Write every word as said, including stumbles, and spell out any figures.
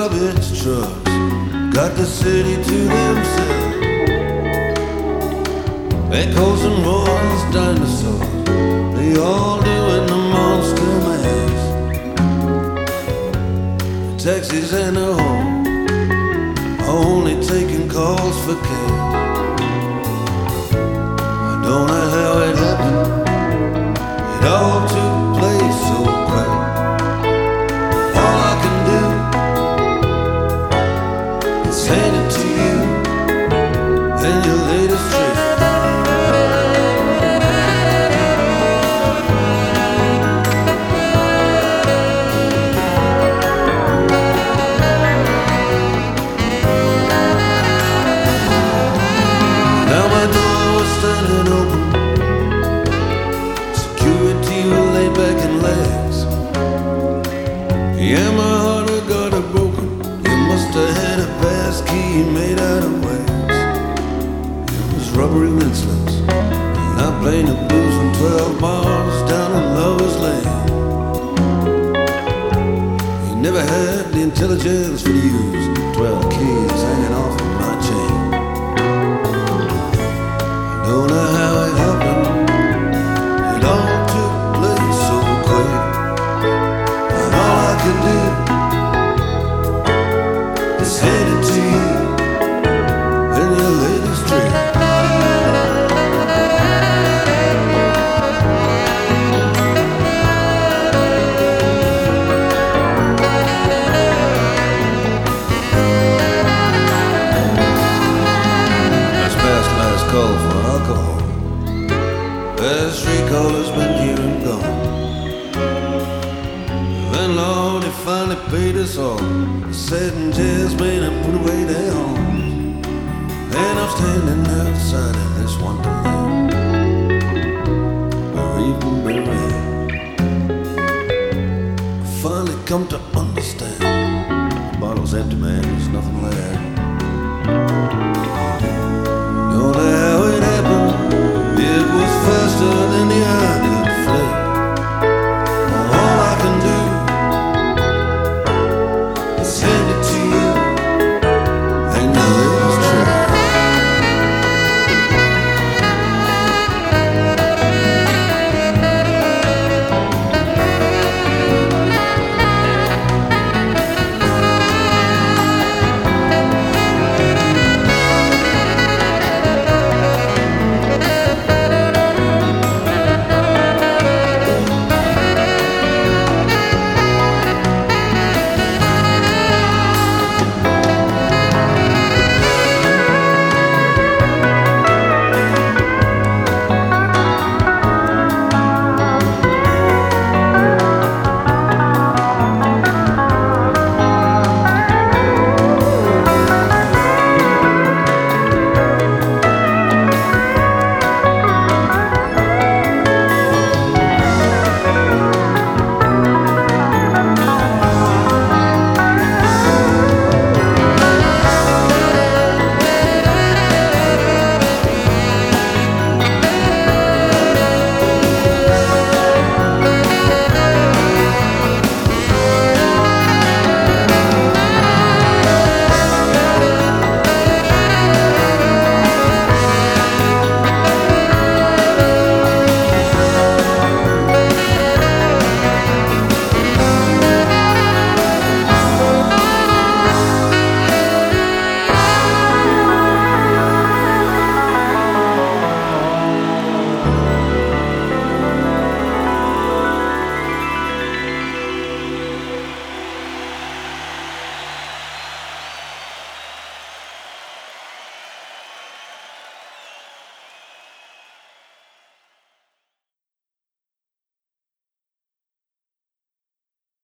garbage trucks got the city to themselves. Echoes and roars, dinosaurs, they all doing the monster mash. Taxis and the home are only taking calls for cash. I don't know how it happened, it all took place so quick. All I can do is hand it to you and your latest trick. Now my door was standing open, security were laid back in legs. Yeah, my heart had got it broken. You must have had a pass key made out of wax. It was rubbery rinselets, and I played the blues on twelve bars down in Lover's Lane. He never had the intelligence for the use twelve keys hanging off of my chain. I don't know how it happened, it all took place so quick. And all I can do is hand it to you and your latest trick. That's past last call for alcohol. Last recall has been here and gone. Then Lord, he finally paid us all. He said and just made and put away their homes. And I'm standing outside of this wonderland, bereaved and buried. I finally come to understand. The bottle's empty, man, there's nothing left. Don't know how it happened, it was faster than the eye.